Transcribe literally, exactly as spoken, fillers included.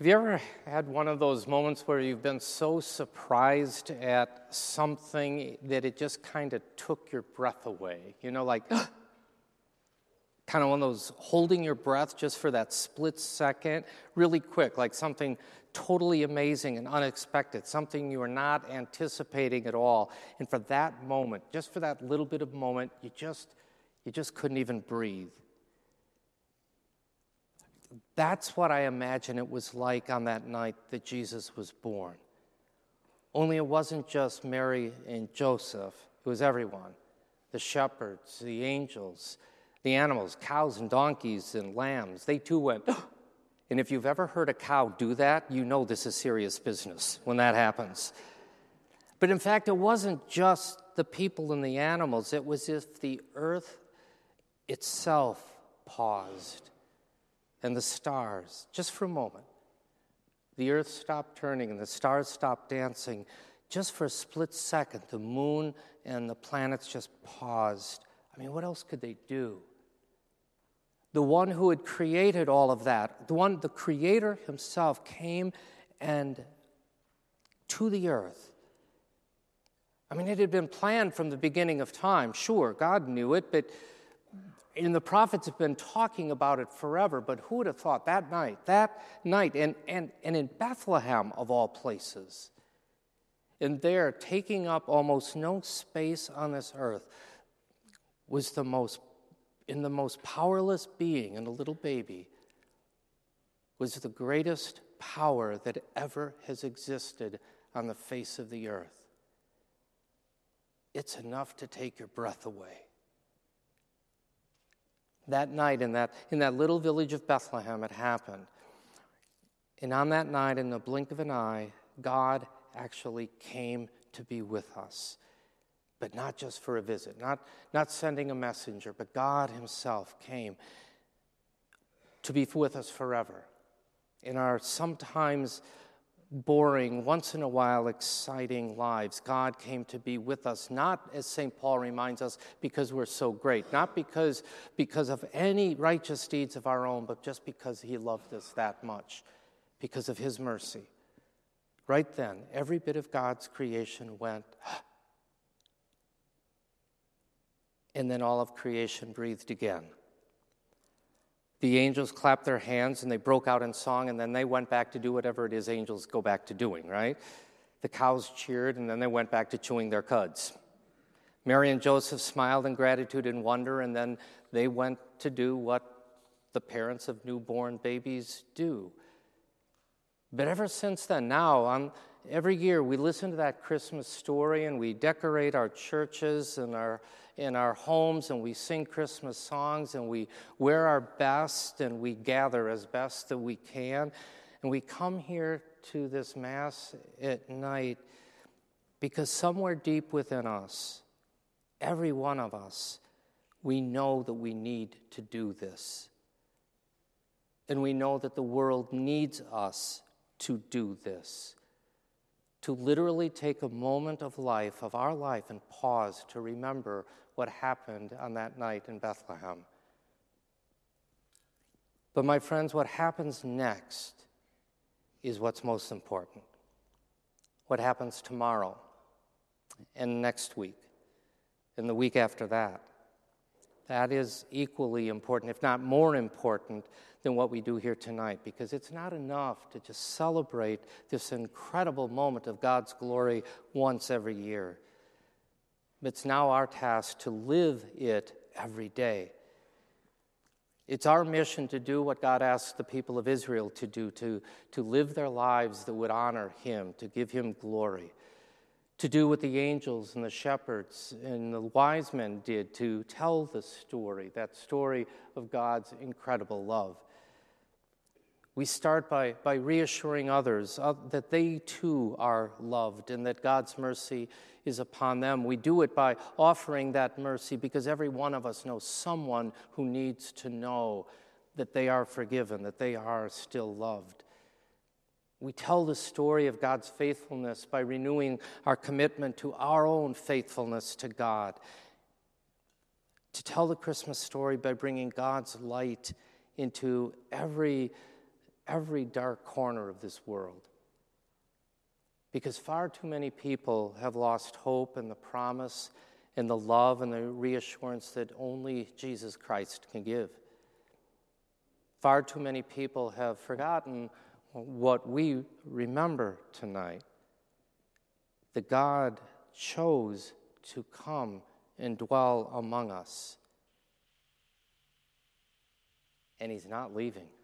Have you ever had one of those moments where you've been so surprised at something that it just kind of took your breath away? You know, like kind of one of those holding your breath just for that split second, really quick, like something totally amazing and unexpected, something you were not anticipating at all. And for that moment, just for that little bit of moment, you just you just couldn't even breathe. That's what I imagine it was like on that night that Jesus was born. Only it wasn't just Mary and Joseph, it was everyone. The shepherds, the angels, the animals, cows and donkeys and lambs, they too went, and if you've ever heard a cow do that, you know this is serious business when that happens. But in fact, it wasn't just the people and the animals, it was as if the earth itself paused. And the stars, just for a moment, the earth stopped turning and the stars stopped dancing. Just for a split second, the moon and the planets just paused. I mean, what else could they do? The one who had created all of that, the one, the Creator himself came and to the earth. I mean, it had been planned from the beginning of time. Sure, God knew it, but and the prophets have been talking about it forever, but who would have thought that night, that night, and, and, and in Bethlehem of all places, and there, taking up almost no space on this earth, was the most, in the most powerless being, in a little baby, was the greatest power that ever has existed on the face of the earth. It's enough to take your breath away. That night in that, in that little village of Bethlehem, it happened. And on that night, in the blink of an eye, God actually came to be with us. But not just for a visit, not, not sending a messenger, but God himself came to be with us forever. In our sometimes boring, once in a while exciting lives, God came to be with us, not, as Saint Paul reminds us, because we're so great, not because, because of any righteous deeds of our own, but just because he loved us that much, because of his mercy. Right then, every bit of God's creation went, and then all of creation breathed again. The angels clapped their hands and they broke out in song, and then they went back to do whatever it is angels go back to doing, right? The cows cheered and then they went back to chewing their cuds. Mary and Joseph smiled in gratitude and wonder, and then they went to do what the parents of newborn babies do. But ever since then, now, on, every year we listen to that Christmas story and we decorate our churches and our in our homes, and we sing Christmas songs, and we wear our best, and we gather as best that we can. And we come here to this Mass at night because somewhere deep within us, every one of us, we know that we need to do this. And we know that the world needs us to do this. To literally take a moment of life, of our life, and pause to remember what happened on that night in Bethlehem. But my friends, what happens next is what's most important. What happens tomorrow, and next week, and the week after that. That is equally important, if not more important, than what we do here tonight, because it's not enough to just celebrate this incredible moment of God's glory once every year. It's now our task to live it every day. It's our mission to do what God asked the people of Israel to do, to, to live their lives that would honor him, to give him glory, to do what the angels and the shepherds and the wise men did, to tell the story, that story of God's incredible love. We start by, by reassuring others uh, that they too are loved and that God's mercy is upon them. We do it by offering that mercy because every one of us knows someone who needs to know that they are forgiven, that they are still loved. We tell the story of God's faithfulness by renewing our commitment to our own faithfulness to God. To tell the Christmas story by bringing God's light into every every dark corner of this world. Because far too many people have lost hope in the promise and the love and the reassurance that only Jesus Christ can give. Far too many people have forgotten what we remember tonight. That God chose to come and dwell among us. And he's not leaving.